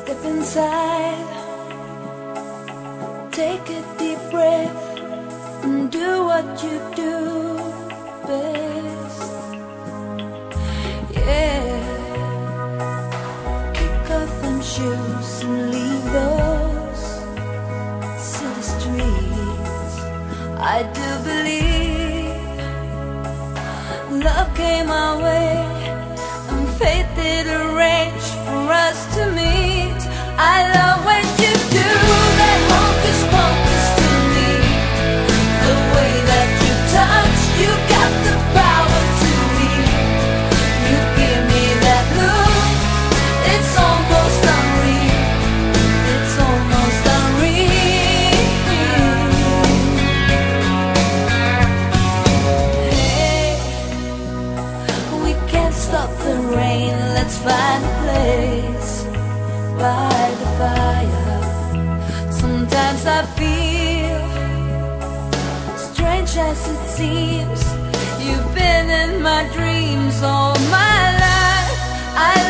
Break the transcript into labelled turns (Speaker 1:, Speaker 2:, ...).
Speaker 1: Step inside, take a deep breath, and do what you do best. Yeah, kick off them shoes and leave those city streets. I do believe love came our way, and fate did arrange for us to meet. I love when you do that hocus pocus to me, the way that you touch, you got the power to me. You give me that look, it's almost unreal, it's almost unreal. Hey, we can't stop the rain, let's find a place by the fire. Sometimes I feel, strange as it seems, you've been in my dreams all my life. I